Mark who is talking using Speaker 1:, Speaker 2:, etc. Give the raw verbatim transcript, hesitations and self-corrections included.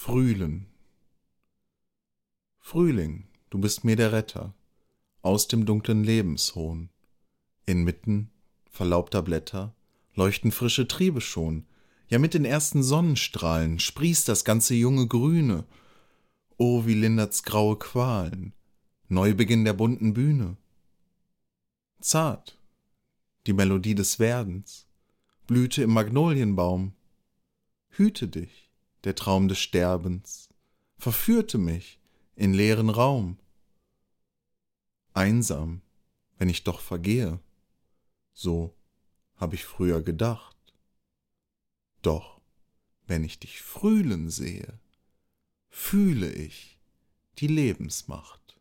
Speaker 1: Frühling. Frühling, du bist mir der Retter aus dem dunklen Lebenshohn. Inmitten verlaubter Blätter leuchten frische Triebe schon, ja mit den ersten Sonnenstrahlen sprießt das ganze junge Grüne. O, wie lindert's graue Qualen, Neubeginn der bunten Bühne. Zart, die Melodie des Werdens, Blüte im Magnolienbaum. Hüte dich, der Traum des Sterbens, verführte mich in leeren Raum. Einsam, wenn ich doch vergehe, so hab ich früher gedacht. Doch, wenn ich dich frühlen sehe, fühle ich die Lebensmacht.